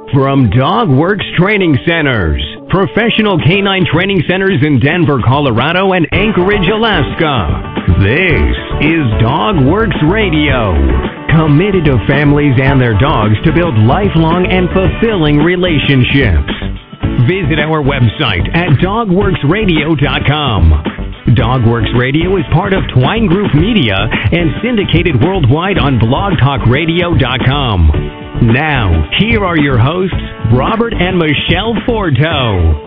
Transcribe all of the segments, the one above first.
From DogWorks Training Centers, professional canine training centers in Denver, Colorado, and Anchorage, Alaska. This is DogWorks Radio, committed to families and their dogs to build lifelong and fulfilling relationships. Visit our website at dogworksradio.com. DogWorks Radio is part of Twine Group Media and syndicated worldwide on blogtalkradio.com. Now, here are your hosts, Robert and Michelle Forto.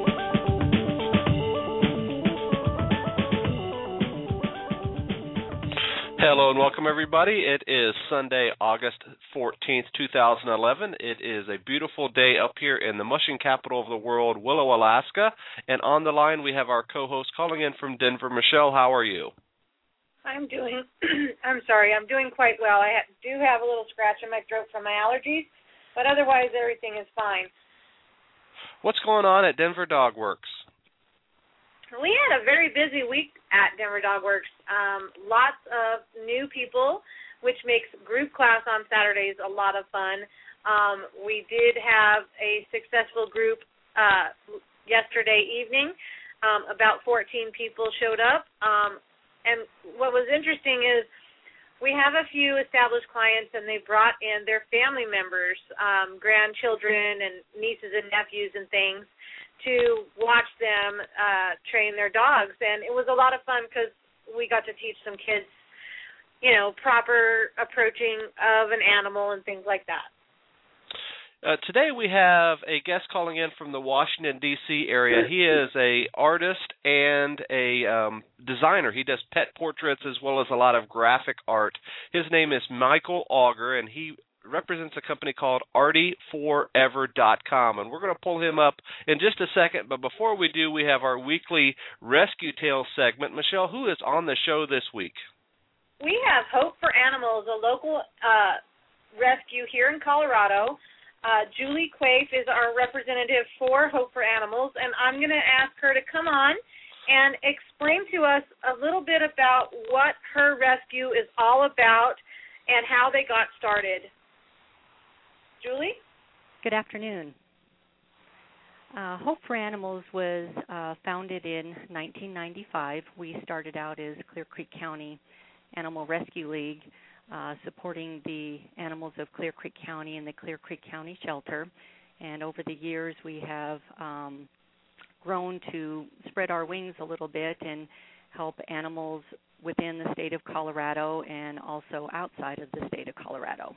Hello and welcome, everybody. It is Sunday, August 14th, 2011. It is a beautiful day up here in the mushing capital of the world, Willow, Alaska. And on the line, we have our co-host calling in from Denver. Michelle, how are you? I'm doing quite well. I do have a little scratch in my throat from my allergies, but otherwise everything is fine. What's going on at Denver DogWorks? We had a very busy week at Denver DogWorks. Lots of new people, which makes group class on Saturdays a lot of fun. We did have a successful group yesterday evening. About 14 people showed up. And what was interesting is we have a few established clients, and they brought in their family members, grandchildren and nieces and nephews and things, to watch them train their dogs. And it was a lot of fun because we got to teach some kids, proper approaching of an animal and things like that. Today we have a guest calling in from the Washington, D.C. area. He is an artist and a designer. He does pet portraits as well as a lot of graphic art. His name is Michael Auger, and he represents a company called artyforever.com. And we're going to pull him up in just a second. But before we do, we have our weekly Rescue Tales segment. Michelle, who is on the show this week? We have Hope for Animals, a local rescue here in Colorado. Julie Quaife is our representative for Hope for Animals, and I'm going to ask her to come on and explain to us a little bit about what her rescue is all about and how they got started. Julie? Good afternoon. Hope for Animals was founded in 1995. We started out as Clear Creek County Animal Rescue League, supporting the animals of Clear Creek County and the Clear Creek County Shelter. And over the years, we have grown to spread our wings a little bit and help animals within the state of Colorado and also outside of the state of Colorado.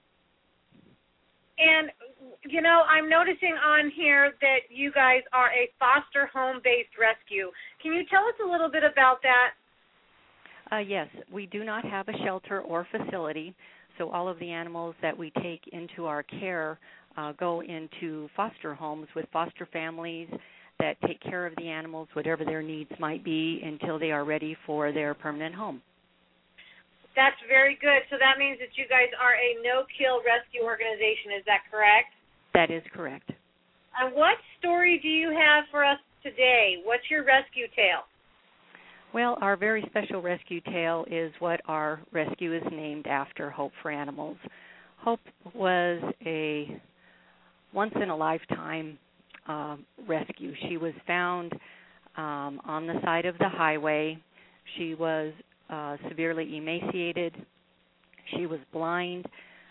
And, I'm noticing on here that you guys are a foster home-based rescue. Can you tell us a little bit about that? Yes, we do not have a shelter or facility, so all of the animals that we take into our care go into foster homes with foster families that take care of the animals, whatever their needs might be, until they are ready for their permanent home. That's very good. So that means that you guys are a no-kill rescue organization. Is that correct? That is correct. And what story do you have for us today? What's your rescue tale? Well, our very special rescue tale is what our rescue is named after, Hope for Animals. Hope was a once-in-a-lifetime rescue. She was found on the side of the highway. She was severely emaciated. She was blind.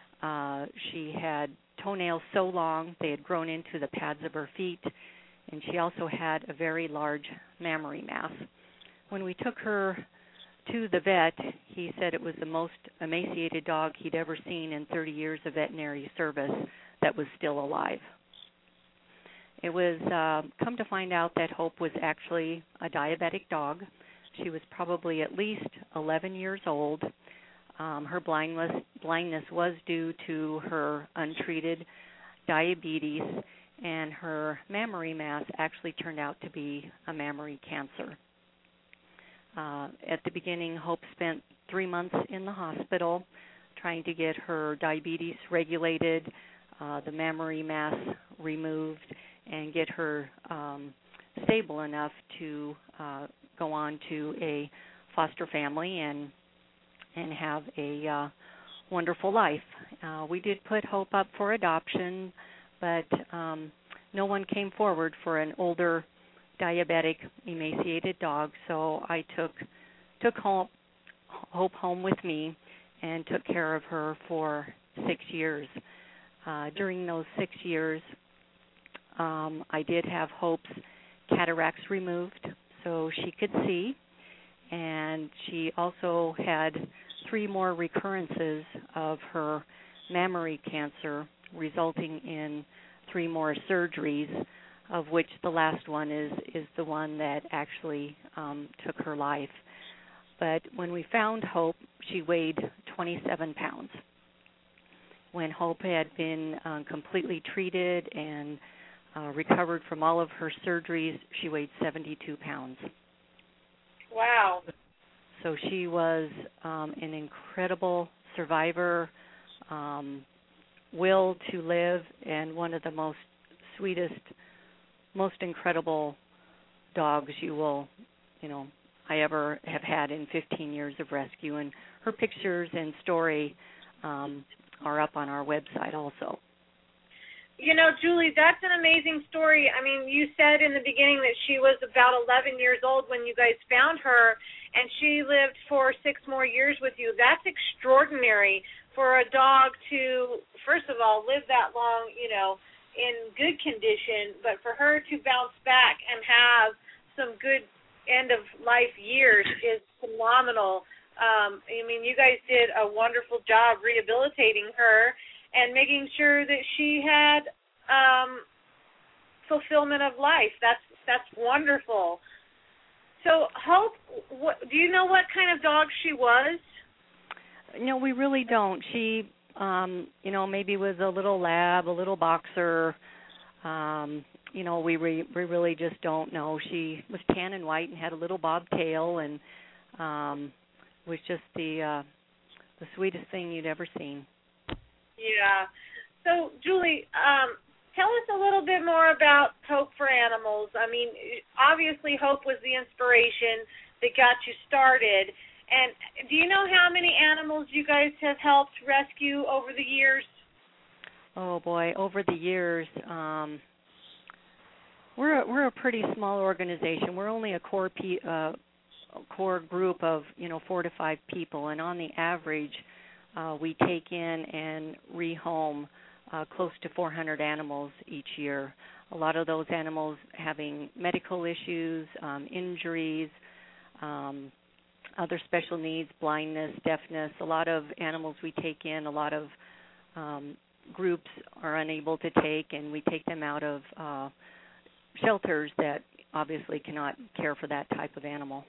She had toenails so long they had grown into the pads of her feet, and she also had a very large mammary mass. When we took her to the vet, he said it was the most emaciated dog he'd ever seen in 30 years of veterinary service that was still alive. It was come to find out that Hope was actually a diabetic dog. She was probably at least 11 years old. Her blindness was due to her untreated diabetes, and her mammary mass actually turned out to be a mammary cancer. At the beginning, Hope spent 3 months in the hospital trying to get her diabetes regulated, the mammary mass removed, and get her stable enough to go on to a foster family and have a wonderful life. We did put Hope up for adoption, but no one came forward for an older, diabetic, emaciated dog. So I took Hope home with me and took care of her for 6 years. During those 6 years, I did have Hope's cataracts removed so she could see, and she also had 3 more recurrences of her mammary cancer, resulting in 3 more surgeries, of which the last one is the one that actually took her life. But when we found Hope, she weighed 27 pounds. When Hope had been completely treated and recovered from all of her surgeries, she weighed 72 pounds. Wow. So she was an incredible survivor, will to live, and one of the most sweetest, most incredible dogs I ever have had in 15 years of rescue. And her pictures and story are up on our website also. You know, Julie, that's an amazing story. I mean, you said in the beginning that she was about 11 years old when you guys found her, and she lived for 6 more years with you. That's extraordinary for a dog to, first of all, live that long, in good condition, but for her to bounce back and have some good end-of-life years is phenomenal. I mean, you guys did a wonderful job rehabilitating her and making sure that she had fulfillment of life. That's wonderful. So, Hope, do you know what kind of dog she was? No, we really don't. She, maybe was a little lab, a little boxer. We really just don't know. She was tan and white and had a little bobtail, and was just the sweetest thing you'd ever seen. Yeah. So, Julie, tell us a little bit more about Hope for Animals. I mean, obviously Hope was the inspiration that got you started. And do you know how many animals you guys have helped rescue over the years? Oh, boy, over the years, we're a pretty small organization. We're only a core group of 4 to 5 people, and on the average, we take in and rehome close to 400 animals each year. A lot of those animals having medical issues, injuries, other special needs, blindness, deafness. A lot of animals we take in, a lot of groups are unable to take, and we take them out of shelters that obviously cannot care for that type of animal.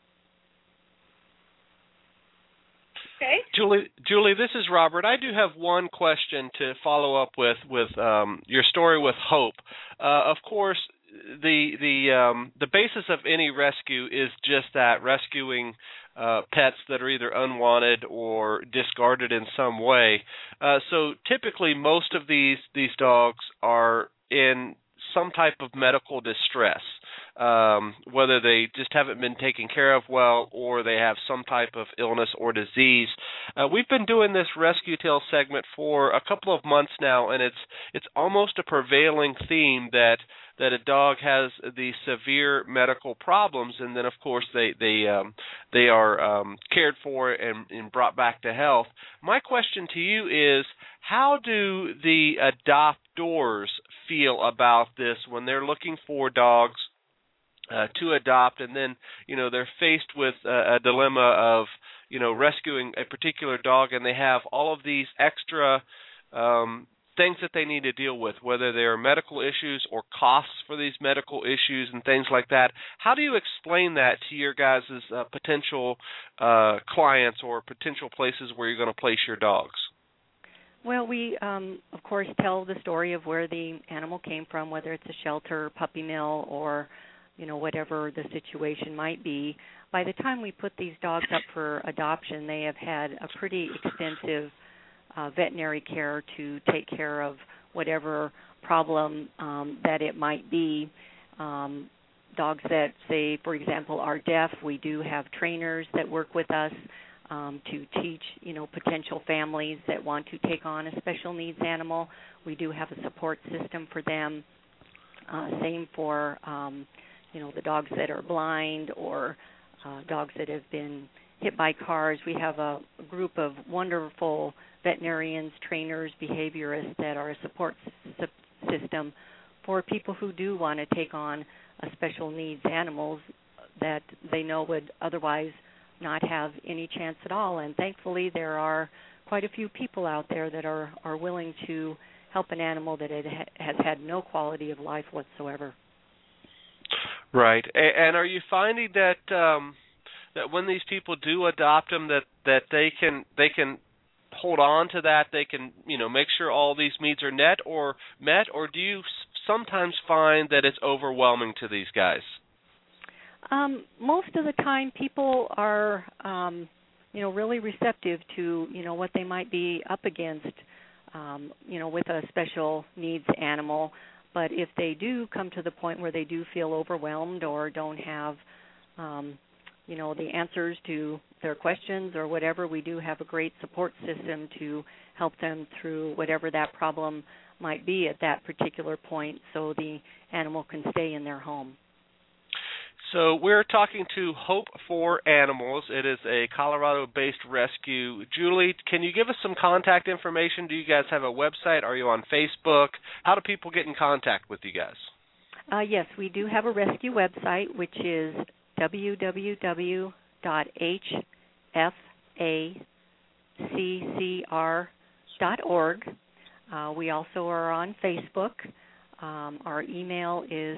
Okay. Julie, this is Robert. I do have one question to follow up with your story with Hope. Of course, the basis of any rescue is just that, rescuing pets that are either unwanted or discarded in some way. So typically, most of these dogs are in some type of medical distress, whether they just haven't been taken care of well or they have some type of illness or disease. We've been doing this Rescue Tales segment for a couple of months now, and it's almost a prevailing theme that a dog has these severe medical problems, and then of course they are cared for and brought back to health. My question to you is, how do the adoptors feel about this when they're looking for dogs to adopt, and then they're faced with a dilemma of rescuing a particular dog, and they have all of these extra things that they need to deal with, whether they are medical issues or costs for these medical issues and things like that. How do you explain that to your guys' potential clients or potential places where you're going to place your dogs? Well, we, of course, tell the story of where the animal came from, whether it's a shelter, puppy mill, or whatever the situation might be. By the time we put these dogs up for adoption, they have had a pretty extensive veterinary care to take care of whatever problem that it might be. Dogs that, say, for example, are deaf, we do have trainers that work with us to teach, potential families that want to take on a special needs animal. We do have a support system for them. Same for, the dogs that are blind or dogs that have been hit by cars. We have a group of wonderful veterinarians, trainers, behaviorists that are a support system for people who do want to take on a special needs animals that they know would otherwise not have any chance at all. And thankfully there are quite a few people out there that are willing to help an animal that has had no quality of life whatsoever. Right. And are you finding that that when these people do adopt them, that they can hold on to that, they can make sure all these needs are met, or do you sometimes find that it's overwhelming to these guys? Most of the time, people are really receptive to what they might be up against, with a special needs animal. But if they do come to the point where they do feel overwhelmed or don't have the answers to their questions or whatever, we do have a great support system to help them through whatever that problem might be at that particular point, so the animal can stay in their home. So we're talking to Hope for Animals. It is a Colorado-based rescue. Julie, can you give us some contact information? Do you guys have a website? Are you on Facebook? How do people get in contact with you guys? Yes, we do have a rescue website, which is www.hfaccr.org. We also are on Facebook. Our email is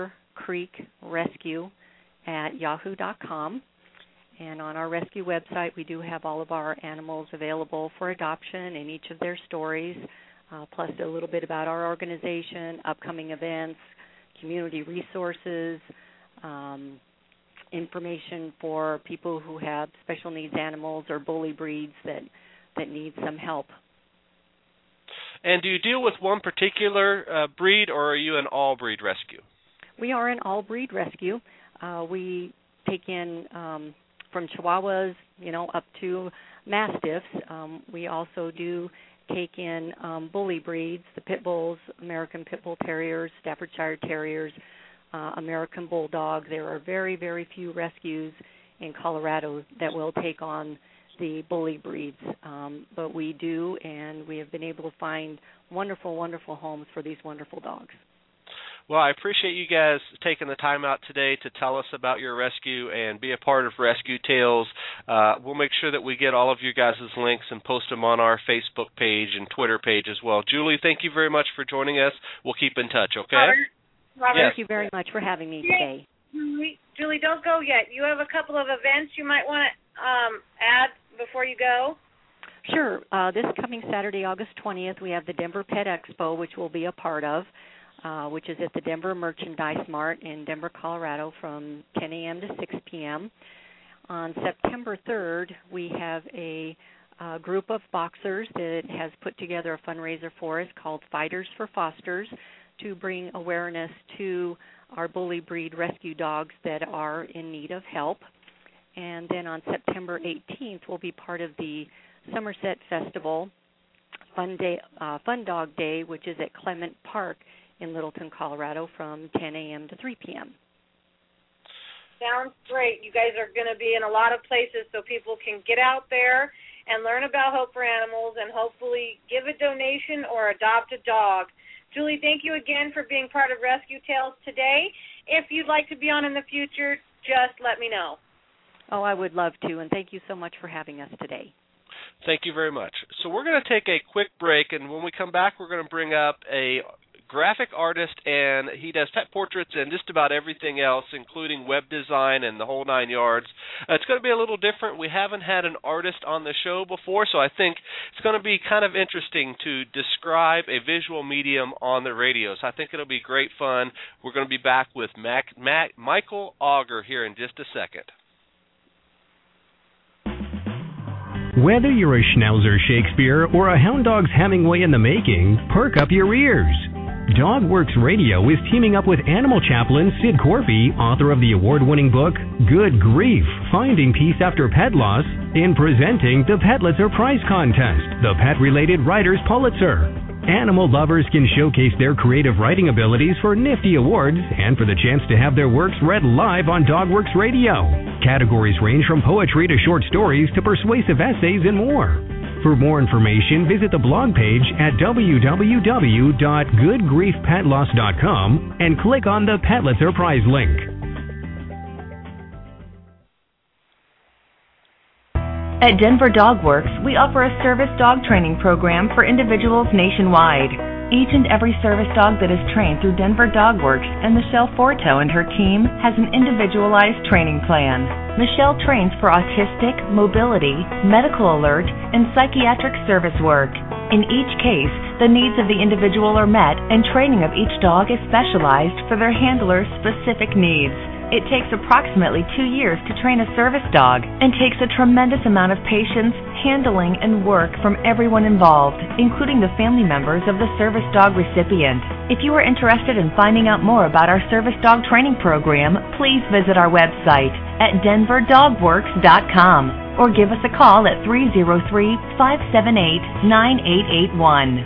clearcreekrescue@yahoo.com. And on our rescue website, we do have all of our animals available for adoption and each of their stories, plus a little bit about our organization, upcoming events, community resources, information for people who have special needs animals or bully breeds that need some help. And do you deal with one particular breed, or are you an all-breed rescue? We are an all-breed rescue. We take in from Chihuahuas, up to Mastiffs. We also do take in bully breeds, the Pit Bulls, American Pit Bull Terriers, Staffordshire Terriers, American Bulldog. There are very, very few rescues in Colorado that will take on the bully breeds, but we do, and we have been able to find wonderful, wonderful homes for these wonderful dogs. Well, I appreciate you guys taking the time out today to tell us about your rescue and be a part of Rescue Tales. We'll make sure that we get all of you guys' links and post them on our Facebook page and Twitter page as well. Julie, thank you very much for joining us. We'll keep in touch, okay? Robert. Thank you very much for having me today. Julie, don't go yet. You have a couple of events you might want to add before you go. Sure. This coming Saturday, August 20th, we have the Denver Pet Expo, which we'll be a part of, which is at the Denver Merchandise Mart in Denver, Colorado, from 10 a.m. to 6 p.m. On September 3rd, we have a group of boxers that has put together a fundraiser for us called Fighters for Fosters to bring awareness to our bully breed rescue dogs that are in need of help. And then on September 18th, we'll be part of the Somerset Festival Fun Dog Day, which is at Clement Park in Littleton, Colorado, from 10 a.m. to 3 p.m. Sounds great. You guys are going to be in a lot of places so people can get out there and learn about Hope for Animals and hopefully give a donation or adopt a dog. Julie, thank you again for being part of Rescue Tales today. If you'd like to be on in the future, just let me know. Oh, I would love to, and thank you so much for having us today. Thank you very much. So we're going to take a quick break, and when we come back, we're going to bring up a graphic artist, and he does pet portraits and just about everything else, including web design and the whole nine yards. It's going to be a little different. We haven't had an artist on the show before, so I think it's going to be kind of interesting to describe a visual medium on the radio. So I think it'll be great fun. We're going to be back with Michael Auger here in just a second. Whether you're a Schnauzer Shakespeare or a Hound Dog's Hemingway in the making, perk up your ears. DogWorks Radio is teaming up with animal chaplain Sid Corby, author of the award-winning book, Good Grief, Finding Peace After Pet Loss, in presenting the Petlitzer Prize Contest, the pet-related writer's Pulitzer. Animal lovers can showcase their creative writing abilities for nifty awards and for the chance to have their works read live on DogWorks Radio. Categories range from poetry to short stories to persuasive essays and more. For more information, visit the blog page at www.goodgriefpetloss.com and click on the Petlitzer Prize link. At Denver DogWorks, we offer a service dog training program for individuals nationwide. Each and every service dog that is trained through Denver DogWorks and Michelle Forto and her team has an individualized training plan. Michelle trains for autistic, mobility, medical alert, and psychiatric service work. In each case, the needs of the individual are met and training of each dog is specialized for their handler's specific needs. It takes approximately 2 years to train a service dog and takes a tremendous amount of patience, handling, and work from everyone involved, including the family members of the service dog recipient. If you are interested in finding out more about our service dog training program, please visit our website at denverdogworks.com or give us a call at 303-578-9881.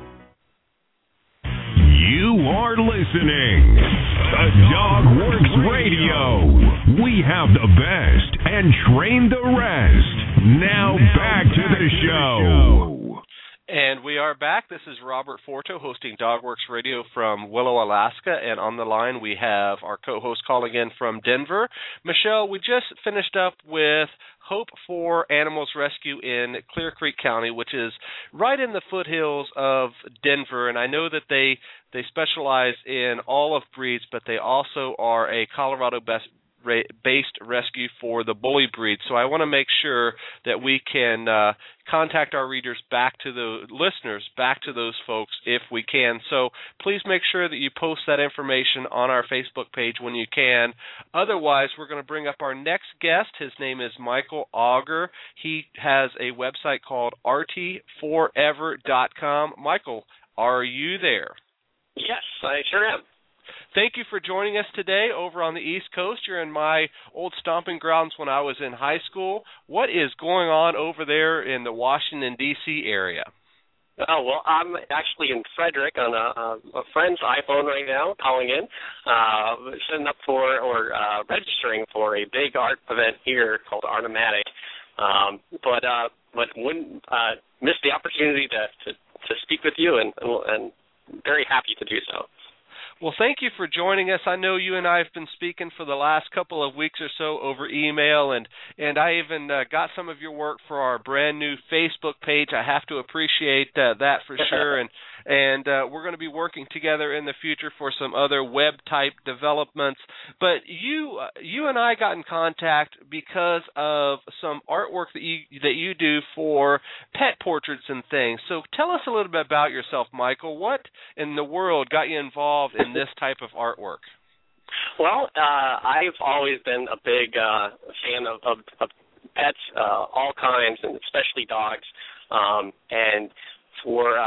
You are listening to DogWorks Radio. We have the best and train the rest. Now back to the show. And we are back. This is Robert Forto hosting DogWorks Radio from Willow, Alaska. And on the line we have our co-host calling in from Denver. Michelle, we just finished up with Hope for Animals Rescue in Clear Creek County, which is right in the foothills of Denver. And I know that they specialize in all of breeds, but they also are a Colorado-based rescue for the bully breed. So I want to make sure that we can contact our readers back to the listeners, back to those folks if we can. So please make sure that you post that information on our Facebook page when you can. Otherwise, we're going to bring up our next guest. His name is Michael Auger. He has a website called RT4Ever.com. Michael, are you there? Yes, I sure am. Thank you for joining us today over on the East Coast. You're in my old stomping grounds when I was in high school. What is going on over there in the Washington, D.C. area? Oh, well, I'm actually in Frederick on a friend's iPhone right now, calling in, setting up for or registering for a big art event here called Artomatic. But wouldn't miss the opportunity to speak with you, and very happy to do so. Well, thank you for joining us. I know you and I have been speaking for the last couple of weeks or so over email, and I even got some of your work for our brand new Facebook page. I have to appreciate that for sure, and we're going to be working together in the future for some other web-type developments. But you and I got in contact because of some artwork that you do for pet portraits and things. So tell us a little bit about yourself, Michael. What in the world got you involved in this type of artwork? Well, I've always been a big fan of pets, all kinds, and especially dogs. And for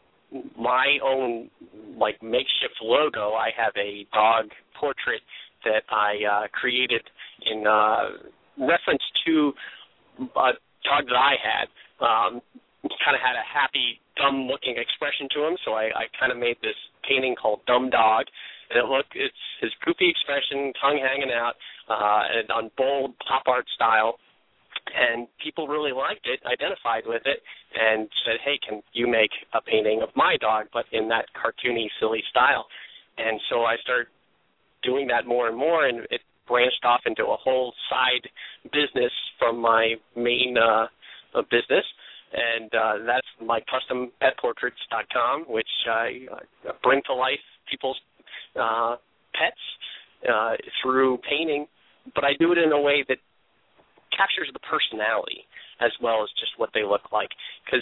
my own makeshift logo, I have a dog portrait that I created in reference to a dog that I had. Kind of had a happy, dumb-looking expression to him, so I kind of made this painting called Dumb Dog, and it's his goofy expression, tongue hanging out, and on bold pop art style, and people really liked it, identified with it, and said, hey, can you make a painting of my dog, but in that cartoony, silly style? And so I started doing that more and more, and it branched off into a whole side business from my main business. And that's my custompetportraits.com, which I bring to life people's pets through painting, but I do it in a way that captures the personality as well as just what they look like. Because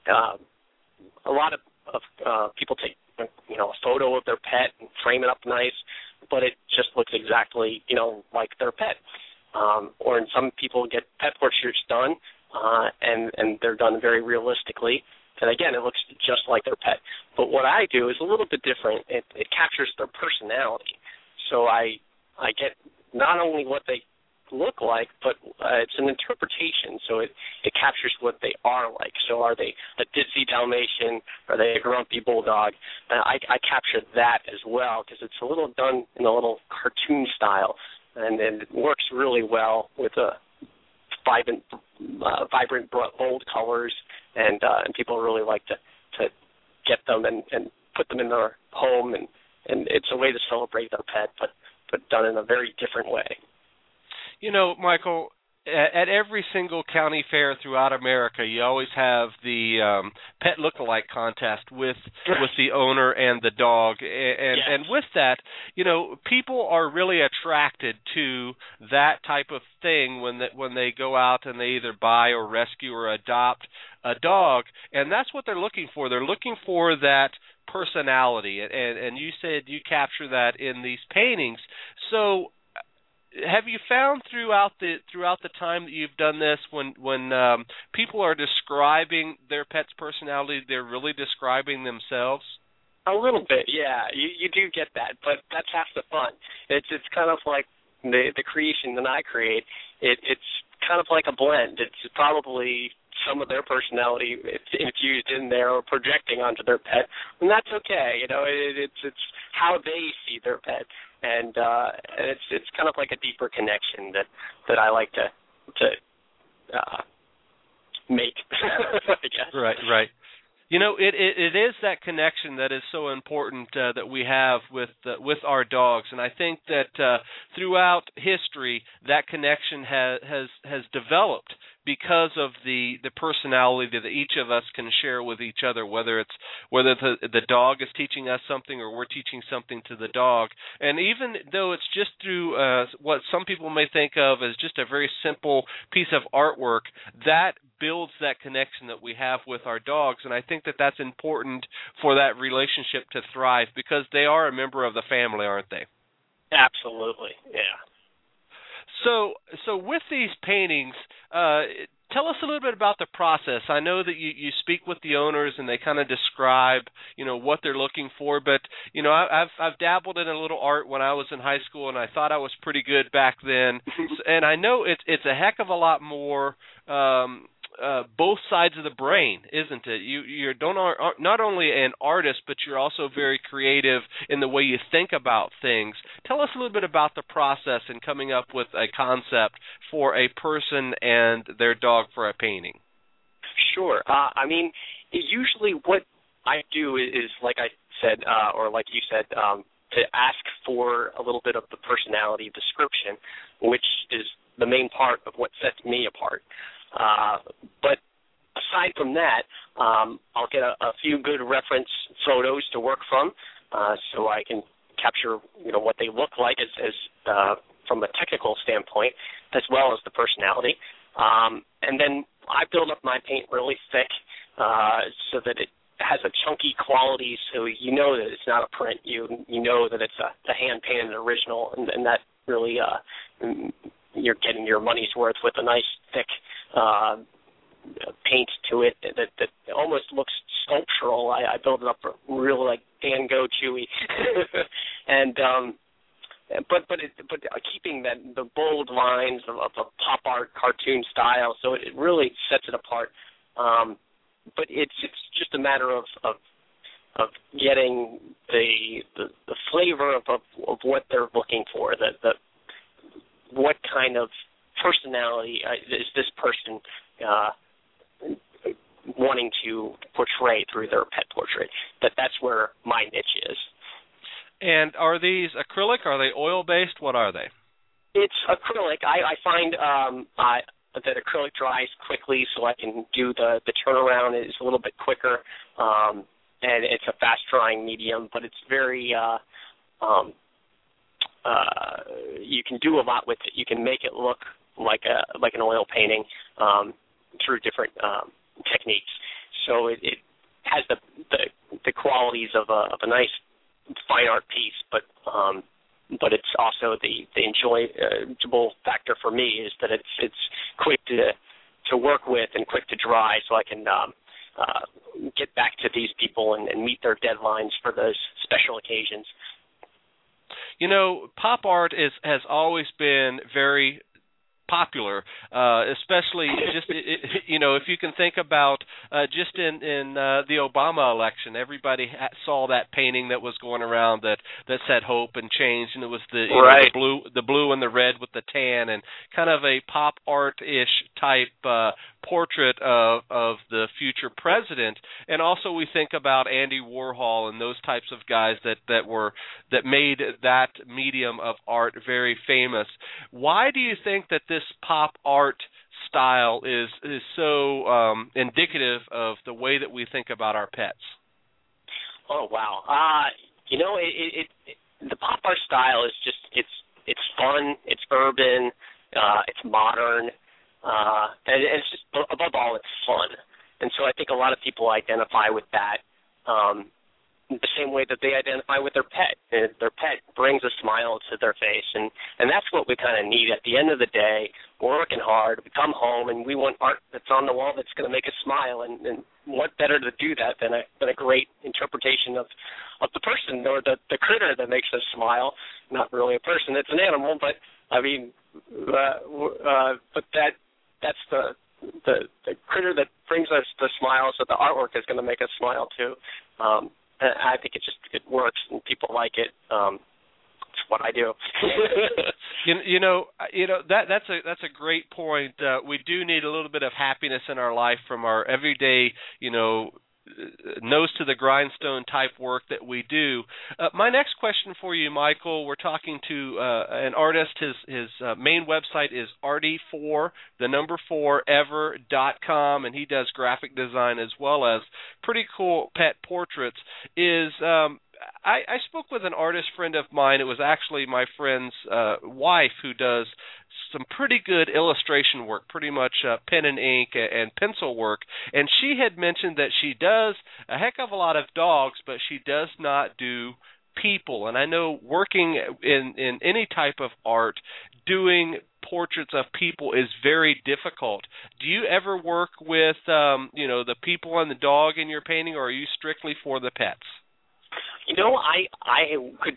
a lot of people take a photo of their pet and frame it up nice, but it just looks exactly like their pet. Or some people get pet portraits done. And they're done very realistically and again, it looks just like their pet. But what I do is a little bit different. It captures their personality. So I get not only what they look like, but it's an interpretation, so it captures what they are like. So are they a ditzy Dalmatian? Are they a grumpy bulldog? I capture that as well, because it's a little done in a little cartoon style, and it works really well with a vibrant, bold colors, and people really like to get them and put them in their home, and it's a way to celebrate their pet, but done in a very different way. You know, Michael, at every single county fair throughout America, you always have the pet look-alike contest with the owner and the dog, and with that, you know, people are really attracted to that type of thing when they go out and they either buy or rescue or adopt a dog, and that's what they're looking for. They're looking for that personality, and you said you capture that in these paintings. So have you found throughout the time that you've done this, when people are describing their pet's personality, they're really describing themselves? A little bit, yeah. You do get that, but that's half the fun. It's kind of like the creation that I create. It's kind of like a blend. It's probably some of their personality infused in there or projecting onto their pet, and that's okay. You know, it's how they see their pet. And it's kind of like a deeper connection that I like to make, I guess. Right. You know, it is that connection that is so important that we have with our dogs, and I think that throughout history that connection has developed because of the personality that each of us can share with each other, whether the dog is teaching us something or we're teaching something to the dog. And even though it's just through what some people may think of as just a very simple piece of artwork, that builds that connection that we have with our dogs, and I think that that's important for that relationship to thrive, because they are a member of the family, aren't they? Absolutely, yeah. So with these paintings, tell us a little bit about the process. I know that you speak with the owners and they kind of describe, you know, what they're looking for. But you know, I've dabbled in a little art when I was in high school, and I thought I was pretty good back then. And I know it's a heck of a lot more. Both sides of the brain, isn't it? You're not only an artist, but you're also very creative in the way you think about things. Tell us a little bit about the process in coming up with a concept for a person and their dog for a painting. Sure. I mean, usually what I do is, like I said, or like you said, to ask for a little bit of the personality description, which is the main part of what sets me apart. But aside from that, I'll get a few good reference photos to work from, so I can capture, you know, what they look like as from a technical standpoint, as well as the personality. And then I build up my paint really thick, so that it has a chunky quality, so you know that it's not a print. You know that it's a hand painted original, and that really you're getting your money's worth with a nice thick paint to it that almost looks sculptural. I build it up real like Van Gogh chewy, and but keeping the bold lines of a pop art cartoon style, so it really sets it apart. But it's just a matter of getting the flavor of what they're looking for, what kind of personality is this person wanting to portray through their pet portrait. That's where my niche is. And are these acrylic? Are they oil-based? What are they? It's acrylic. I find that acrylic dries quickly, so I can do the turnaround is a little bit quicker, and it's a fast-drying medium, but it's very you can do a lot with it. You can make it look like an oil painting through different techniques. So it has the qualities of a nice fine art piece, but it's also the enjoyable factor for me is that it's quick to work with and quick to dry, so I can get back to these people and meet their deadlines for those special occasions. You know, pop art has always been very popular, especially just you know, if you can think about just in the Obama election, everybody saw that painting that was going around that said hope and change, and it was the the blue and the red with the tan, and kind of a pop art-ish type portrait of the future president. And also we think about Andy Warhol and those types of guys that made that medium of art very famous. Why do you think that this pop art style is so indicative of the way that we think about our pets? Oh wow! You know, the pop art style is just it's fun, it's urban, it's modern, and it's just above all it's fun. And so I think a lot of people identify with that. The same way that they identify with their pet. And their pet brings a smile to their face, and that's what we kind of need. At the end of the day, we're working hard, we come home, and we want art that's on the wall that's going to make us smile, and what better to do that than a great interpretation of the person or the critter that makes us smile. Not really a person, it's an animal, but I mean, but that's the critter that brings us the smile, so the artwork is going to make us smile too. I think it works and people like it. It's what I do. you know that's a great point. We do need a little bit of happiness in our life from our everyday, nose to the grindstone type work that we do. My next question for you, Michael, we're talking to an artist. His main website is artie4ever.com, and he does graphic design as well as pretty cool pet portraits. I spoke with an artist friend of mine. It was actually my friend's wife who does some pretty good illustration work, pretty much pen and ink and pencil work, and she had mentioned that she does a heck of a lot of dogs, but she does not do people. And I know working in any type of art, doing portraits of people is very difficult. Do you ever work with the people and the dog in your painting, or are you strictly for the pets? You know, I could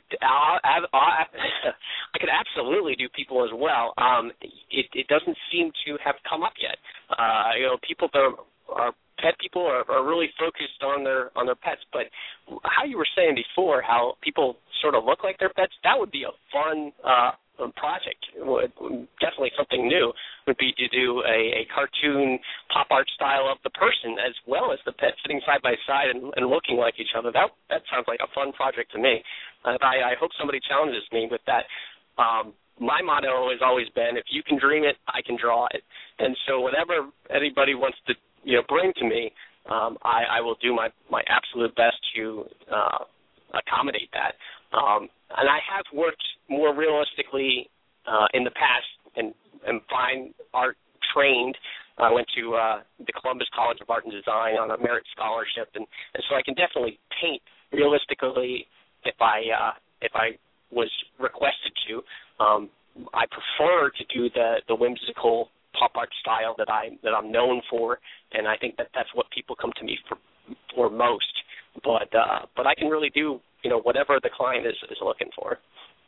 absolutely do people as well. It doesn't seem to have come up yet. People that are pet people are really focused on their pets. But how you were saying before, how people sort of look like their pets, that would be a fun project. Definitely something new would be to do a cartoon pop art style of the person as well as the pet sitting side by side and looking like each other. That sounds like a fun project to me. I hope somebody challenges me with that. My motto has always been, if you can dream it, I can draw it. And so whatever anybody wants to bring to me, I will do my absolute best to accommodate that. And I have worked more realistically in the past and fine art trained. I went to the Columbus College of Art and Design on a merit scholarship, and so I can definitely paint realistically if I was requested to. I prefer to do the whimsical pop art style that I'm known for, and I think that's what people come to me for most. But I can really do whatever the client is looking for.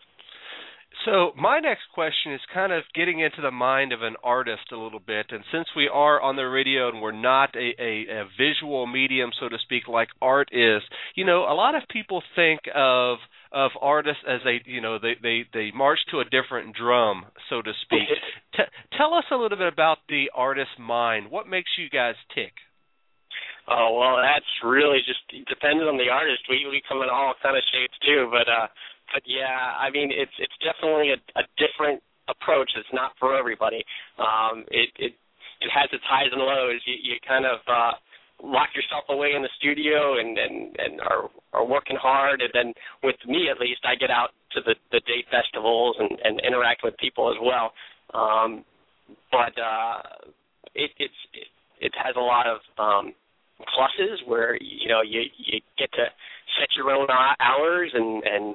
So my next question is kind of getting into the mind of an artist a little bit, and since we are on the radio and we're not a visual medium, so to speak, like art is, a lot of people think of artists as they march to a different drum, so to speak. Tell us a little bit about the artist's mind. What makes you guys tick? Oh, well, that's really just dependent on the artist. We come in all kind of shapes too, but yeah, I mean, it's definitely a different approach. It's not for everybody. It has its highs and lows. You kind of lock yourself away in the studio and are working hard, and then with me at least, I get out to the day festivals and interact with people as well. But it has a lot of pluses where you get to set your own hours and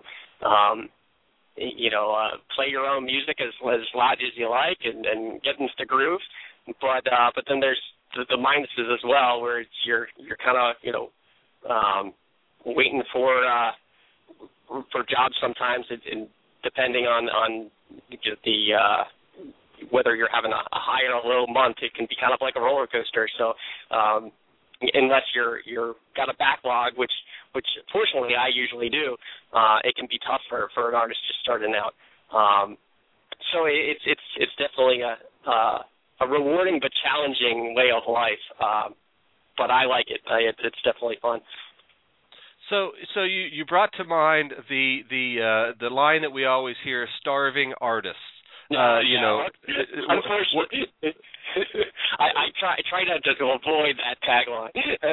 play your own music as loud as you like and get into the groove. But then there's the minuses as well, where you're kind of waiting for jobs sometimes, and depending on the whether you're having a high or a low month, it can be kind of like a roller coaster. So unless you're got a backlog, which fortunately I usually do, it can be tough for an artist just starting out. So it's definitely a rewarding but challenging way of life, but I like it. It's definitely fun. So you brought to mind the line that we always hear: starving artists. Unfortunately, I try not to avoid that tagline.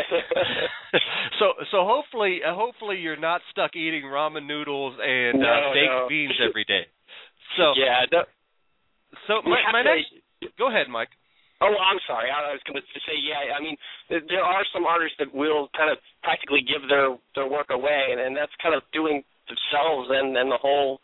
So hopefully you're not stuck eating ramen noodles and baked beans every day. So yeah. No. So my next. Go ahead, Mike. Oh, I'm sorry. I was going to say, yeah, I mean, there are some artists that will kind of practically give their work away, and that's kind of doing themselves and the whole,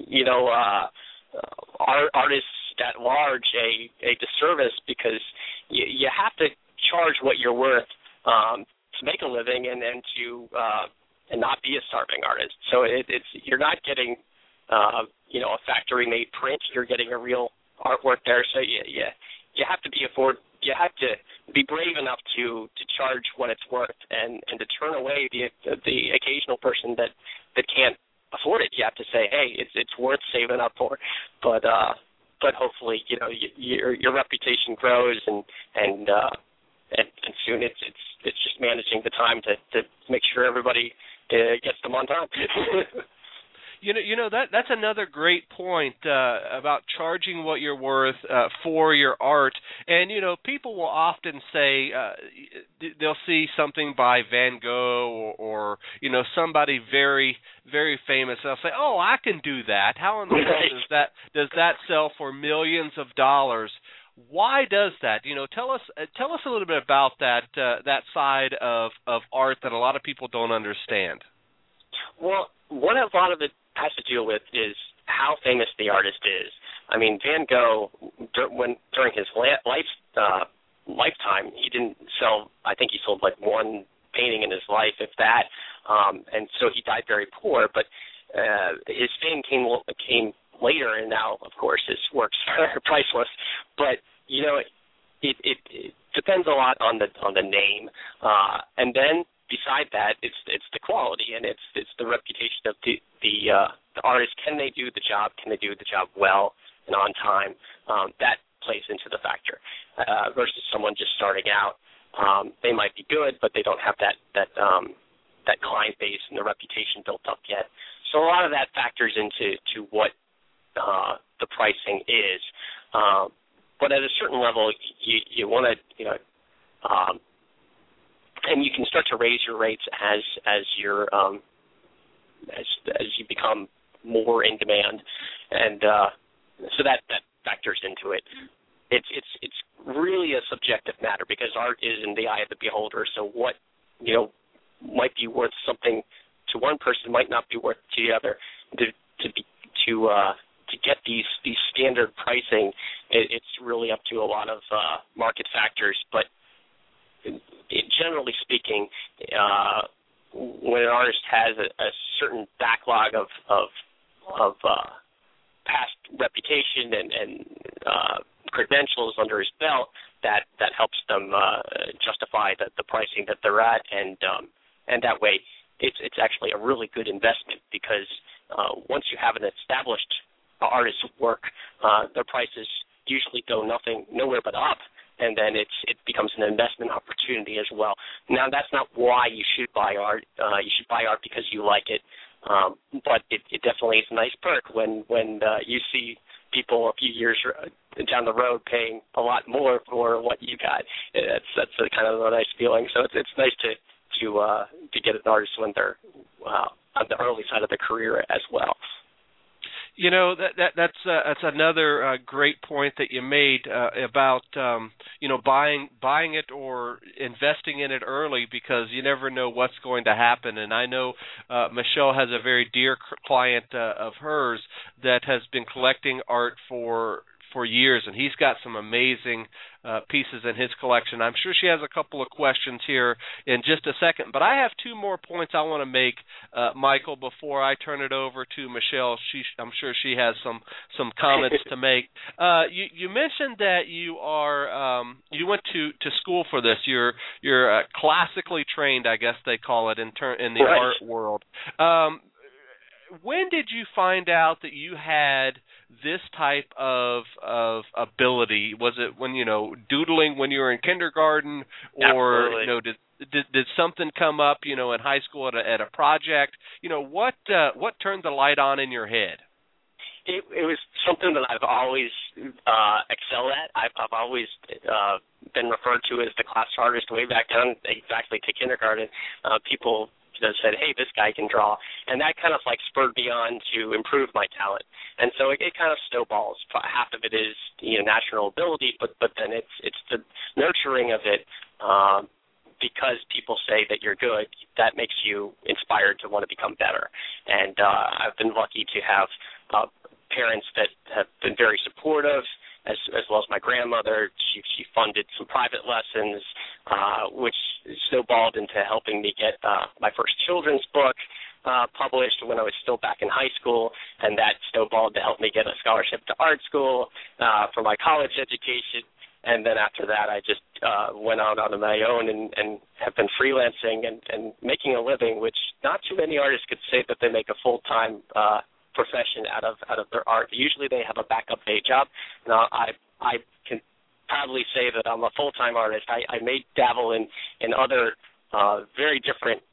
artists at large a disservice, because you have to charge what you're worth to make a living and to and not be a starving artist. So you're not getting a factory made print. You're getting a real artwork there. So you have to you have to be brave enough to charge what it's worth and to turn away the occasional person that can't afford it. You have to say, hey, it's worth saving up for, but hopefully your reputation grows and soon it's just managing the time to make sure everybody gets them on time. That's another great point about charging what you're worth for your art. And people will often say they'll see something by Van Gogh or somebody very, very famous. They'll say, "Oh, I can do that. How in the world does that sell for millions of dollars?" Why does that? Tell us a little bit about that side of art that a lot of people don't understand. Well, what a lot of it has to deal with is how famous the artist is. I mean, Van Gogh, during his lifetime, he didn't sell. I think he sold like one painting in his life, if that, and so he died very poor. But his fame came later, and now, of course, his works are priceless. But it depends a lot on the name, and then. Beside that, it's the quality and it's the reputation of the artist. Can they do the job? Can they do the job well and on time? That plays into the factor. Versus someone just starting out, they might be good, but they don't have that client base and the reputation built up yet. So a lot of that factors into what the pricing is. But at a certain level, you want to and you can start to raise your rates as you become more in demand, and so that factors into it. It's really a subjective matter because art is in the eye of the beholder. So what might be worth something to one person might not be worth to the other. To get these standard pricing, it's really up to a lot of market factors, but. Generally speaking, when an artist has a certain backlog of past reputation and credentials under his belt, that helps them justify the pricing that they're at, and that way it's actually a really good investment because once you have an established artist's work, their prices usually go nowhere but up. And then it becomes an investment opportunity as well. Now, that's not why you should buy art. You should buy art because you like it. But it definitely is a nice perk when you see people a few years down the road paying a lot more for what you got. That's kind of a nice feeling. So it's nice to get an artist when they're on the early side of their career as well. That's another great point that you made about buying it or investing in it early, because you never know what's going to happen. And I know Michelle has a very dear client of hers that has been collecting art for years, and he's got some amazing pieces in his collection. I'm sure she has a couple of questions here in just a second, but I have two more points I want to make, Michael, before I turn it over to Michelle. I'm sure she has some comments to make. You mentioned that you went to school for this. You're classically trained, I guess they call it in the right. art world. When did you find out that you had this type of ability? Was it when doodling when you were in kindergarten, or Absolutely. Did something come up in high school at a project? What turned the light on in your head? It was something that I've always excelled at. I've always been referred to as the class artist way back down exactly to kindergarten. People said, hey, this guy can draw. And that kind of spurred me on to improve my talent. And so it kind of snowballs. Half of it is natural ability, but then it's the nurturing of it because people say that you're good. That makes you inspired to want to become better. And I've been lucky to have parents that have been very supportive, as well as my grandmother. She funded some private lessons, which snowballed into helping me get my first children's book published when I was still back in high school, and that snowballed to help me get a scholarship to art school for my college education. And then after that, I just went out on my own and have been freelancing and making a living, which not too many artists could say that they make a full-time profession out of their art. Usually they have a backup day job. Now I can proudly say that I'm a full-time artist. I may dabble in other very different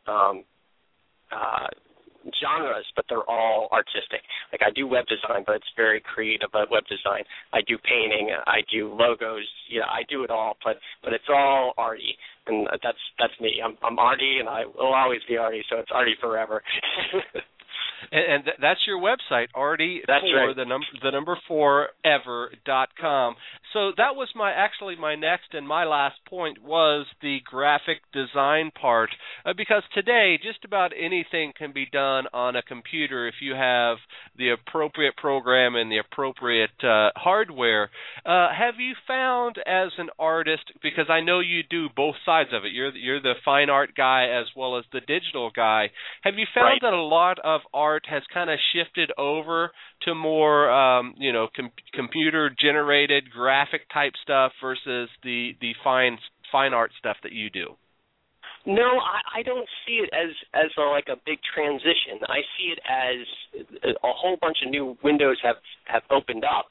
genres, but they're all artistic. I do web design, but it's very creative web design. I do painting. I do logos. I do it all, but it's all arty, and that's me. I'm arty, and I will always be arty, so it's arty forever. And that's your website, Artie. That's right. The number 4ever.com. So that was my next and my last point was the graphic design part, because today just about anything can be done on a computer if you have the appropriate program and the appropriate hardware. Have you found as an artist, because I know you do both sides of it, you're the fine art guy as well as the digital guy, have you found that a lot of art has kind of shifted over to more, computer-generated graphic type stuff versus the fine art stuff that you do? No, I don't see it as a big transition. I see it as a whole bunch of new windows have opened up.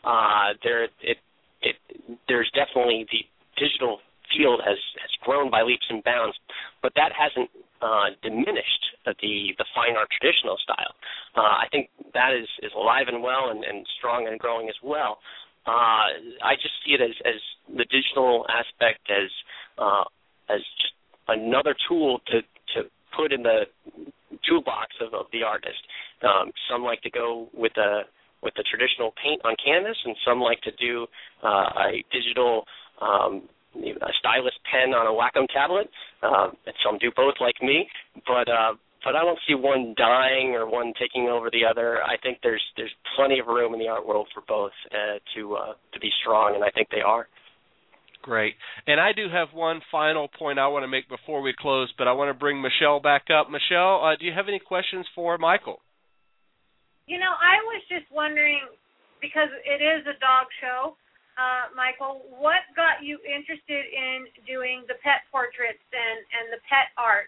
There's definitely the digital field has grown by leaps and bounds, but that hasn't diminished the fine art traditional style. I think that is alive and well and strong and growing as well. I just see it as the digital aspect as just another tool to put in the toolbox of the artist. Some like to go with the traditional paint on canvas, and some like to do a digital a stylus pen on a Wacom tablet. And some do both like me, but I don't see one dying or one taking over the other. I think there's plenty of room in the art world for both to be strong, and I think they are. Great. And I do have one final point I want to make before we close, but I want to bring Michelle back up. Michelle, do you have any questions for Michael? I was just wondering, because it is a dog show, Michael, what got you interested in doing the pet portraits and the pet art?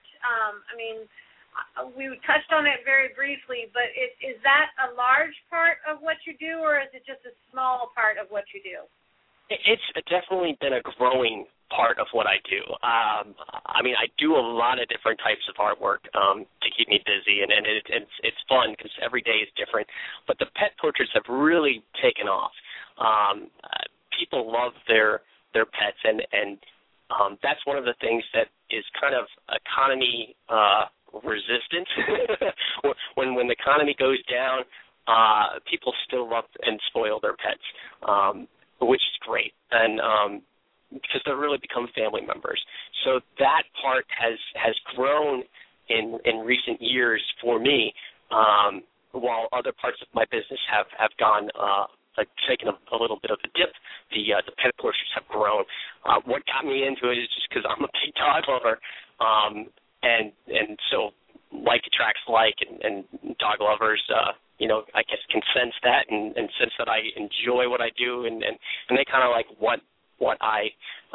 We touched on it very briefly, but is that a large part of what you do, or is it just a small part of what you do? It's definitely been a growing part of what I do. I do a lot of different types of artwork to keep me busy, and it's fun because every day is different. But the pet portraits have really taken off. People love their pets, and that's one of the things that is kind of economy resistant. when the economy goes down, people still love and spoil their pets, which is great, and because they really become family members. So that part has grown in recent years for me, while other parts of my business have gone taken a little bit of a dip. The pet portraits have grown. What got me into it is just because I'm a big dog lover, and so like attracts like, and dog lovers, I guess can sense that and sense that I enjoy what I do, and they kind of like what I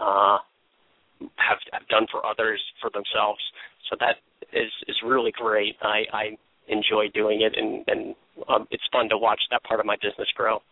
have done for others, for themselves. So that is really great. I enjoy doing it, and it's fun to watch that part of my business grow.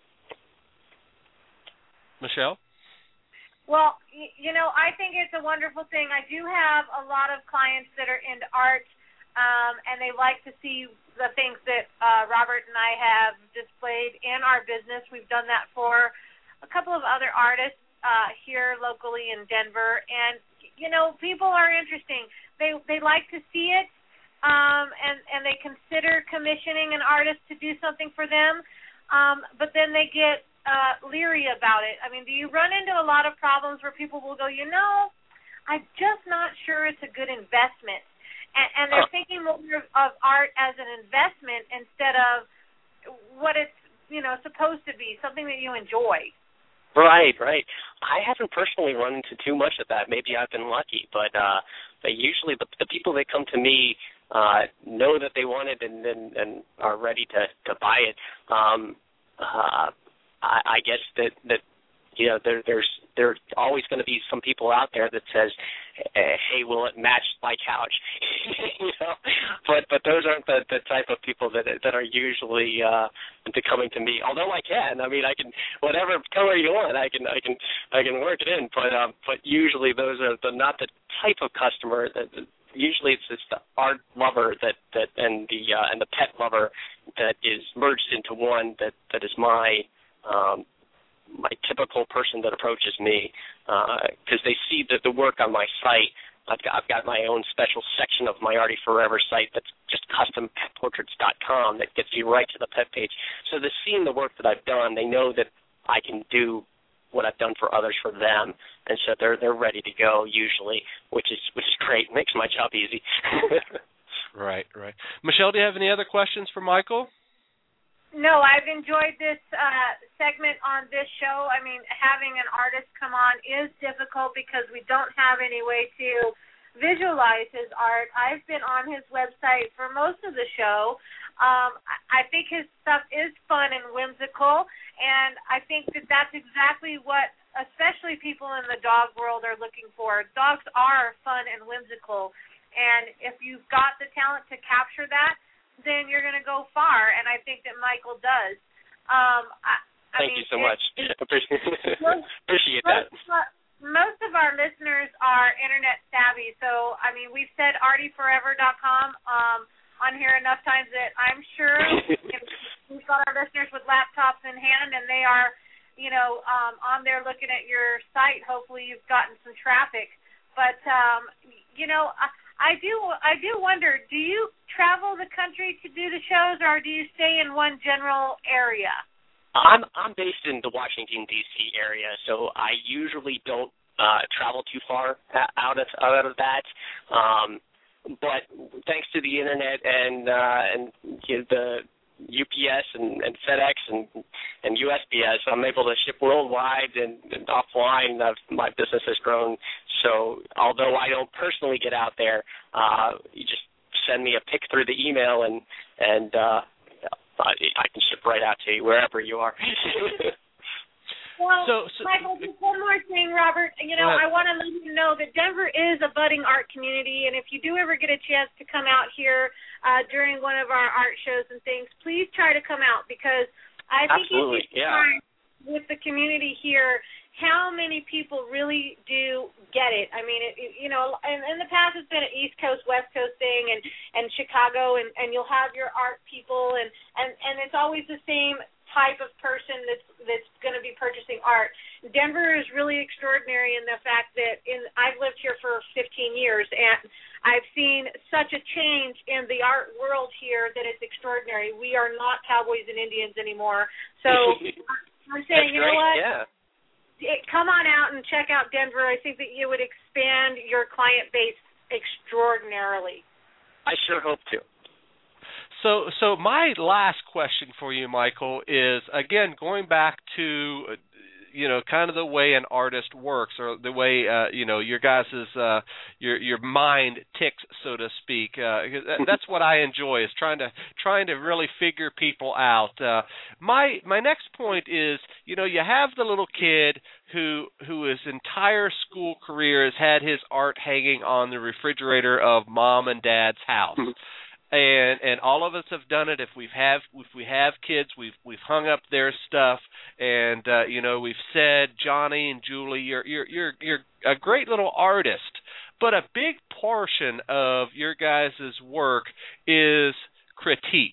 Michelle? Well, I think it's a wonderful thing. I do have a lot of clients that are into art, and they like to see the things that Robert and I have displayed in our business. We've done that for a couple of other artists here locally in Denver, and people are interesting. They like to see it, and they consider commissioning an artist to do something for them, but then they get leery about it. I mean, do you run into a lot of problems where people will go, I'm just not sure it's a good investment, and they're thinking more of art as an investment instead of what it's supposed to be, something that you enjoy. Right. I haven't personally run into too much of that. Maybe I've been lucky, but usually the people that come to me know that they want it and are ready to buy it. I guess that there's always going to be some people out there that says, hey, will it match my couch? But those aren't the type of people that are usually coming to me. Although I can whatever color you want, I can work it in. But usually those are not the type of customer that. Usually it's the art lover and the pet lover that is merged into one that is my typical person that approaches me, because they see the work on my site. I've got my own special section of my Artie Forever site that's just custompetportraits.com that gets you right to the pet page. So they're seeing the work that I've done. They know that I can do what I've done for others for them, and so they're ready to go usually, which is great. Makes my job easy. Right. Michelle, do you have any other questions for Michael? No, I've enjoyed this segment on this show. I mean, having an artist come on is difficult because we don't have any way to visualize his art. I've been on his website for most of the show. I think his stuff is fun and whimsical, and I think that that's exactly what especially people in the dog world are looking for. Dogs are fun and whimsical, and if you've got the talent to capture that, then you're going to go far, and I think that Michael does. Thank you so much. Appreciate that. Most of our listeners are internet savvy, so, we've said artieforever.com on here enough times that I'm sure we've got our listeners with laptops in hand, and they are, on there looking at your site. Hopefully you've gotten some traffic. But, I do wonder, do you travel the country to do the shows, or do you stay in one general area? I'm based in the Washington, D.C. area, so I usually don't travel too far out of that. But thanks to the internet and the UPS and FedEx and USPS, I'm able to ship worldwide and offline. My business has grown. So although I don't personally get out there, you just send me a pic through the email and I can ship right out to you wherever you are. Well, Michael, just one more thing, Robert. I want to let you know that Denver is a budding art community, and if you do ever get a chance to come out here during one of our art shows and things, please try to come out, because I think Absolutely, you can find with the community here how many people really do get it. I mean, in the past it's been an East Coast, West Coast thing, and Chicago, and you'll have your art people, and it's always the same type of person that's going to be purchasing art. Denver is really extraordinary in the fact that I've lived here for 15 years, and I've seen such a change in the art world here that it's extraordinary. We are not cowboys and Indians anymore. So I'm saying, you know what? Yeah. Come on out and check out Denver. I think that you would expand your client base extraordinarily. I sure hope to. So my last question for you, Michael, is again going back to kind of the way an artist works, or the way your guys' your mind ticks, so to speak. That's what I enjoy, is trying to really figure people out. My next point is, you have the little kid who his entire school career has had his art hanging on the refrigerator of mom and dad's house. And all of us have done it. If we have kids, we've hung up their stuff, and we've said, Johnny and Julie, you're a great little artist, but a big portion of your guys' work is critique.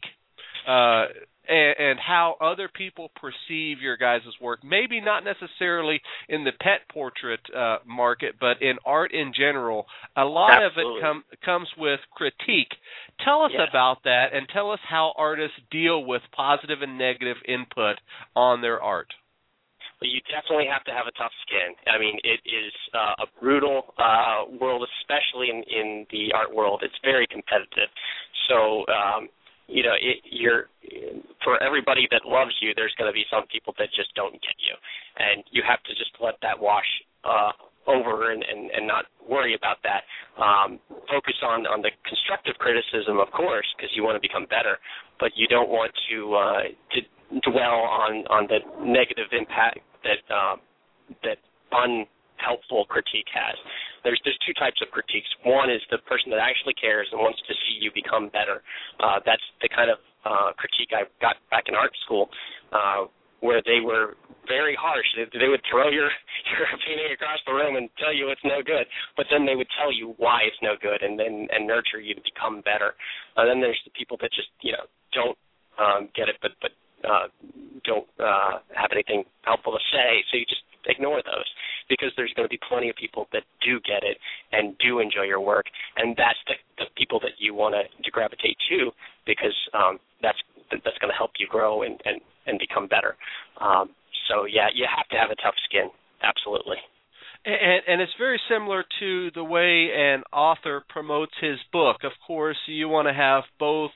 And how other people perceive your guys' work, maybe not necessarily in the pet portrait market, but in art in general. A lot Absolutely. of it comes with critique. Tell us about that, and tell us how artists deal with positive and negative input on their art. Well, you definitely have to have a tough skin. I mean, it is a brutal world, especially in the art world. It's very competitive. So, you're for everybody that loves you, there's going to be some people that just don't get you, and you have to just let that wash over and not worry about that. Focus on the constructive criticism, of course, because you want to become better, but you don't want to dwell on the negative impact that unhelpful critique has. There's two types of critiques. One is the person that actually cares and wants to see you become better. That's the kind of critique I got back in art school, where they were very harsh. They would throw your painting across the room and tell you it's no good, but then they would tell you why it's no good and nurture you to become better. Then there's the people that just don't get it, but don't have anything helpful to say, so you just ignore those, because there's going to be plenty of people that do get it and do enjoy your work, and that's the people that you want to gravitate to, because that's going to help you grow and become better. So yeah, you have to have a tough skin, absolutely. And it's very similar to the way an author promotes his book. Of course, you want to have both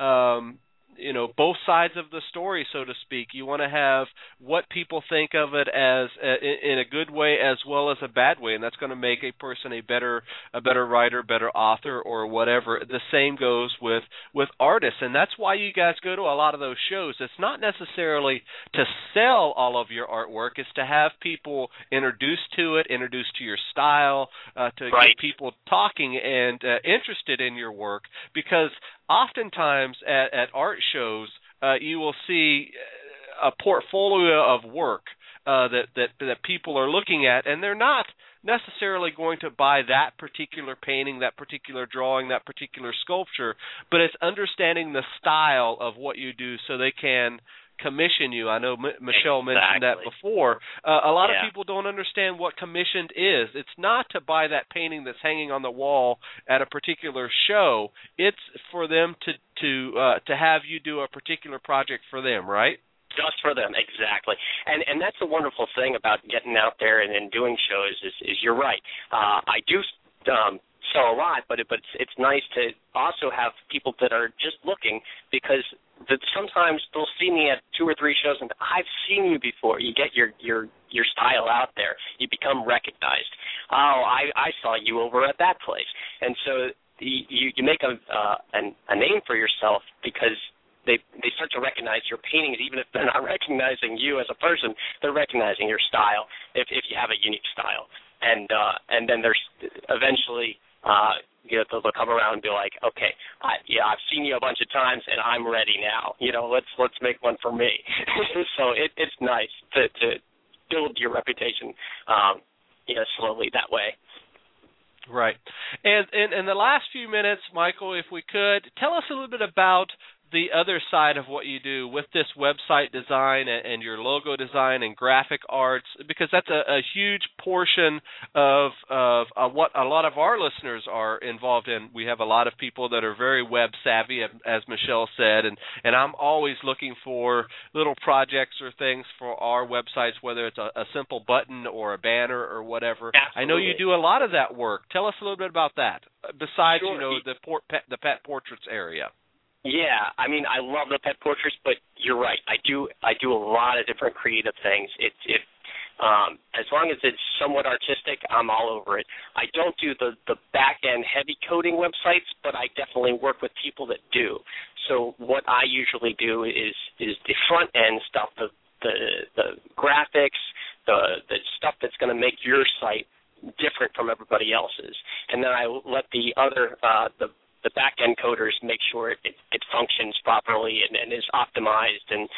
both sides of the story, so to speak. You want to have what people think of it as in a good way as well as a bad way, and that's going to make a person a better writer, better author, or whatever. The same goes with artists, and that's why you guys go to a lot of those shows. It's not necessarily to sell all of your artwork. It's to have people introduced to it, introduced to your style, to get people talking and interested in your work, because oftentimes at art shows, you will see a portfolio of work that people are looking at, and they're not necessarily going to buy that particular painting, that particular drawing, that particular sculpture, but it's understanding the style of what you do so they can commission you. I know Michelle mentioned that before. A lot of people don't understand what commissioned is. It's not to buy that painting that's hanging on the wall at a particular show. It's for them to have you do a particular project for them, right? Just for them, exactly. And that's the wonderful thing about getting out there and doing shows is you're right. I do sell a lot, but it's nice to also have people that are just looking, because sometimes they'll see me at 2 or 3 shows and I've seen you before. You get your style out there. You become recognized. Oh, I saw you over at that place. And so you make a name for yourself, because they start to recognize your paintings, even if they're not recognizing you as a person. They're recognizing your style if you have a unique style. And then there's eventually they'll come around and be like, okay, I've seen you a bunch of times and I'm ready now. Let's make one for me. So it's nice to build your reputation, slowly that way. Right. And in the last few minutes, Michael, if we could, tell us a little bit about the other side of what you do with this website design and your logo design and graphic arts, because that's a huge portion of what a lot of our listeners are involved in. We have a lot of people that are very web savvy, as Michelle said, and I'm always looking for little projects or things for our websites, whether it's a simple button or a banner or whatever. Absolutely. I know you do a lot of that work. Tell us a little bit about that, besides the pet portraits area. Yeah, I mean, I love the pet portraits, but you're right. I do a lot of different creative things. As long as it's somewhat artistic, I'm all over it. I don't do the back end heavy coding websites, but I definitely work with people that do. So what I usually do is the front end stuff, the graphics, the stuff that's going to make your site different from everybody else's, and then I let the other the back end coders make sure it functions properly and is optimized and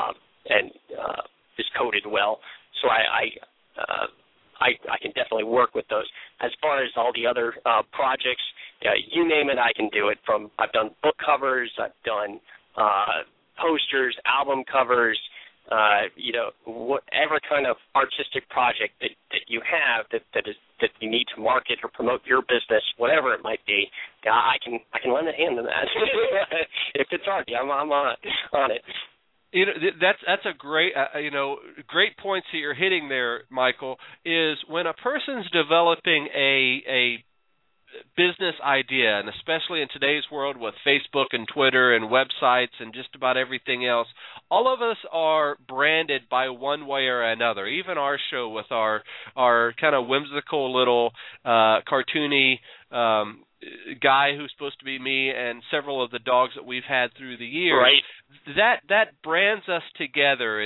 is coded well. So I can definitely work with those. As far as all the other projects, you name it, I can do it. I've done book covers, I've done posters, album covers, whatever kind of artistic project that you have that you need to market or promote your business, whatever it might be. I can lend a hand in that. If it's art, I'm on it. That's a great great points that you're hitting there, Michael. Is when a person's developing a business idea, and especially in today's world with Facebook and Twitter and websites and just about everything else, all of us are branded by one way or another. Even our show with our kind of whimsical little cartoony guy who's supposed to be me and several of the dogs that we've had through the years. Right. That brands us together.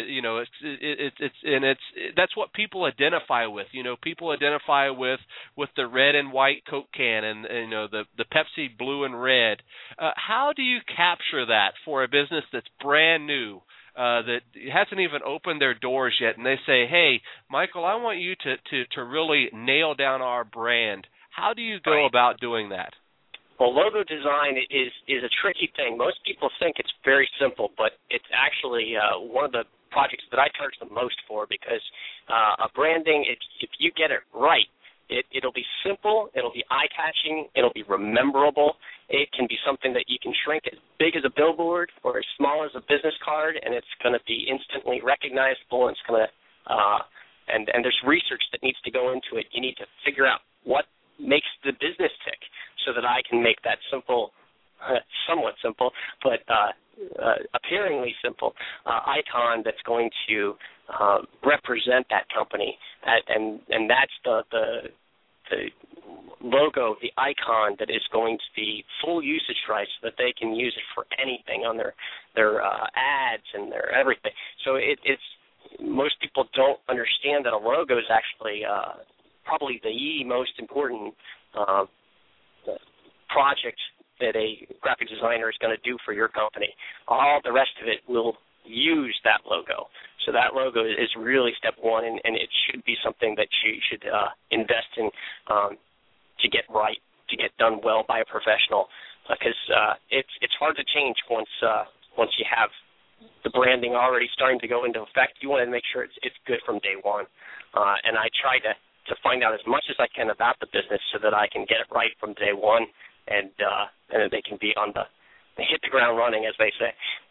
That's what people identify with. People identify with the red and white Coke can and the Pepsi blue and red. How do you capture that for a business that's brand new, that hasn't even opened their doors yet, and they say, "Hey, Michael, I want you to really nail down our brand." How do you go about doing that? Well, logo design is a tricky thing. Most people think it's very simple, but it's actually one of the projects that I charge the most for, because a branding, if you get it right, it'll be simple, it'll be eye-catching, it'll be rememberable. It can be something that you can shrink as big as a billboard or as small as a business card, and it's going to be instantly recognizable, and it's going to and there's research that needs to go into it. You need to figure out what makes the business tick, so that I can make that simple, somewhat simple, but appearingly simple icon that's going to represent that company, and that's the logo, the icon that is going to be full usage rights, so that they can use it for anything on their ads and their everything. So it's most people don't understand that a logo is actually probably the most important project that a graphic designer is going to do for your company. All the rest of it will use that logo. So that logo is really step one, and it should be something that you should invest in to get right, to get done well by a professional, because it's hard to change once you have the branding already starting to go into effect. You want to make sure it's good from day one, and I try to find out as much as I can about the business so that I can get it right from day one, and they can be they hit the ground running, as they say.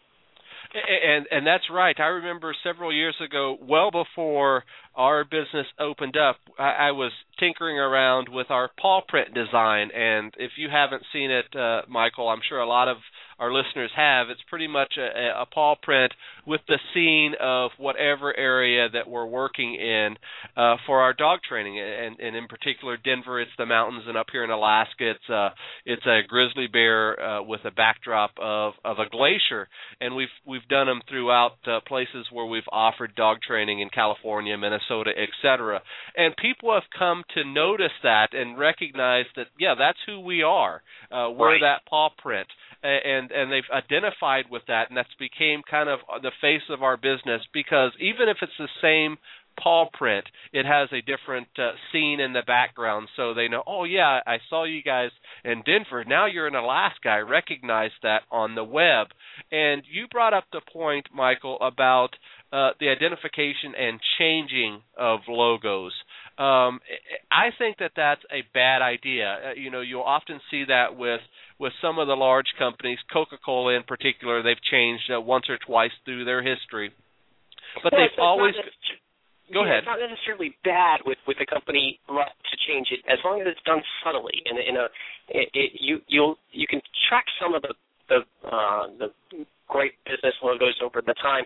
And that's right. I remember several years ago, well before our business opened up, I was tinkering around with our paw print design. And if you haven't seen it, Michael, I'm sure a lot of our listeners have. It's pretty much a paw print with the scene of whatever area that we're working in for our dog training. And in particular, Denver, it's the mountains, and up here in Alaska, it's a grizzly bear with a backdrop of a glacier. And we've done them throughout places where we've offered dog training in California, Minnesota, etc. And people have come to notice that and recognize that, yeah, that's who we are. We're that paw print. And they've identified with that, and that's became kind of the face of our business, because even if it's the same paw print, it has a different scene in the background, so they know, oh, yeah, I saw you guys in Denver. Now you're in Alaska. I recognize that on the web. And you brought up the point, Michael, about the identification and changing of logos. I think that's a bad idea. You'll often see that with some of the large companies, Coca-Cola in particular. They've changed once or twice through their history. But they've always... Go ahead. It's not necessarily bad with a company to change it, as long as it's done subtly. You can track some of the the great business logos over the time.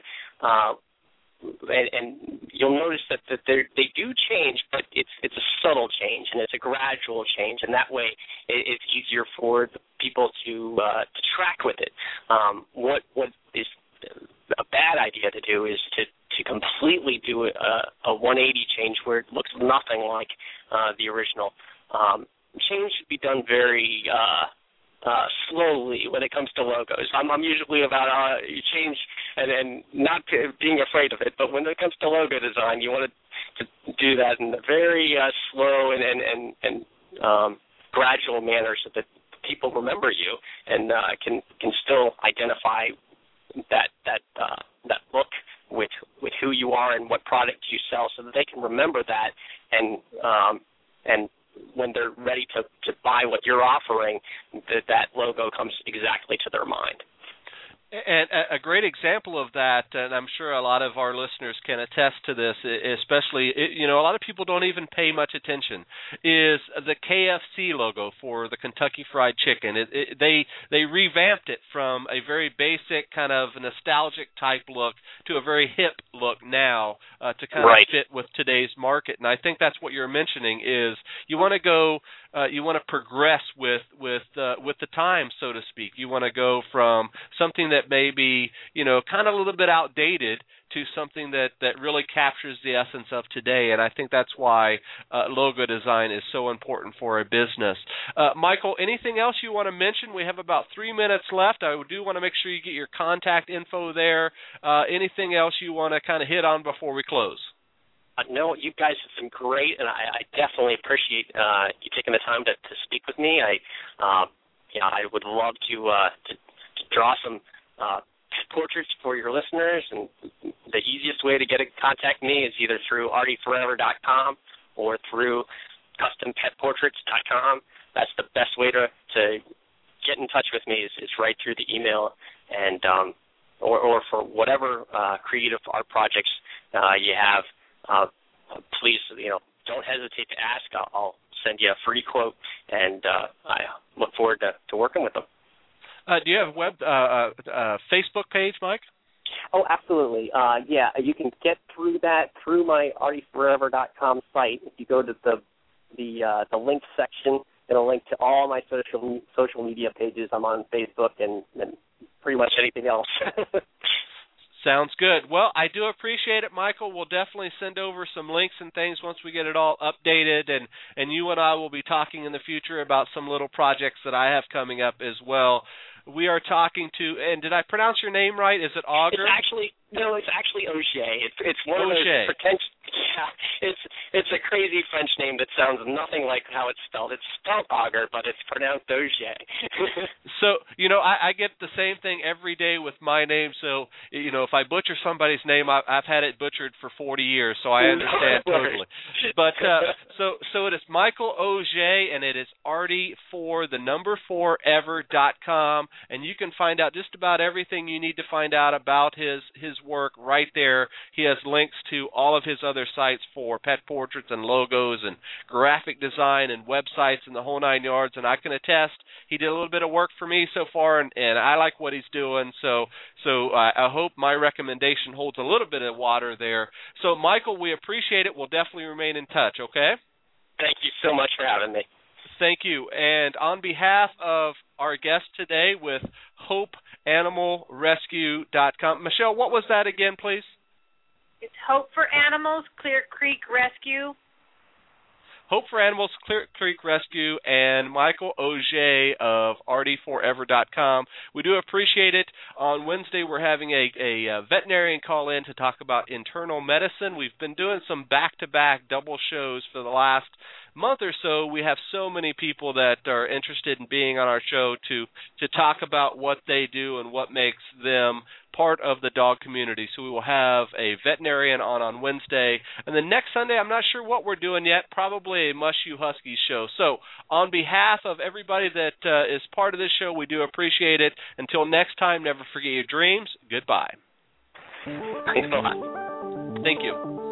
And you'll notice that they do change, but it's a subtle change and it's a gradual change, and that way it's easier for the people to track with it. What is a bad idea to do is to completely do a 180 change where it looks nothing like the original. Change should be done very slowly when it comes to logos. I'm usually about change and not being afraid of it, but when it comes to logo design, you want to do that in a very slow and gradual manner so that people remember you and can still identify that look with who you are and what product you sell, so that they can remember that and when they're ready to buy what you're offering, that logo comes exactly to their mind. And a great example of that, and I'm sure a lot of our listeners can attest to this, especially, a lot of people don't even pay much attention, is the KFC logo for the Kentucky Fried Chicken. They revamped it from a very basic kind of nostalgic type look to a very hip look now to kind of fit with today's market. And I think that's what you're mentioning is you want to go, you want to progress with the time, so to speak. You want to go from something that may be, kind of a little bit outdated to something that really captures the essence of today. And I think that's why logo design is so important for a business. Michael, anything else you want to mention? We have about 3 minutes left. I do want to make sure you get your contact info there. Anything else you want to kind of hit on before we close? No, you guys have been great, and I definitely appreciate you taking the time to speak with me. I would love to draw some portraits for your listeners, and the easiest way to contact me is either through artieforever.com or through custompetportraits.com. That's the best way to get in touch with me is right through the email, and or for whatever creative art projects you have. Please, don't hesitate to ask. I'll send you a free quote, and I look forward to working with them. Do you have a Facebook page, Mike? Oh, absolutely. You can get through that through my artieforever.com site. If you go to the link section, it'll link to all my social media pages. I'm on Facebook and pretty much anything else. Sounds good. Well, I do appreciate it, Michael. We'll definitely send over some links and things once we get it all updated, and you and I will be talking in the future about some little projects that I have coming up as well. We are talking to, and did I pronounce your name right? Is it Auger? It's actually Auger. It's one of those pretentious. Yeah, it's a crazy French name that sounds nothing like how it's spelled. It's spelled Auger, but it's pronounced Auger. So, I get the same thing every day with my name. So, if I butcher somebody's name, I've had it butchered for 40 years, so I understand totally. But so it is Michael Auger, and it is artie4ever.com, and you can find out just about everything you need to find out about his work right there. He has links to all of his other sites for pet portraits and logos and graphic design and websites and the whole 9 yards, and I can attest he did a little bit of work for me so far, and I like what he's doing, so I hope my recommendation holds a little bit of water there. So, Michael, we appreciate it. We'll definitely remain in touch, okay? Thank you so much for having me. Thank you. And on behalf of our guest today with HopeAnimalRescue.com, Michelle, what was that again, please? It's Hope for Animals, Clear Creek Rescue. Hope for Animals, Clear Creek Rescue, and Michael Auger of artieforever.com. We do appreciate it. On Wednesday, we're having a veterinarian call in to talk about internal medicine. We've been doing some back-to-back double shows for the last month or so. We have so many people that are interested in being on our show to talk about what they do and what makes them part of the dog community. So we will have a veterinarian on Wednesday. And then next Sunday, I'm not sure what we're doing yet, probably a Mushu Huskies show. So on behalf of everybody that is part of this show, we do appreciate it. Until next time, never forget your dreams. Goodbye. Thanks a lot. Thank you.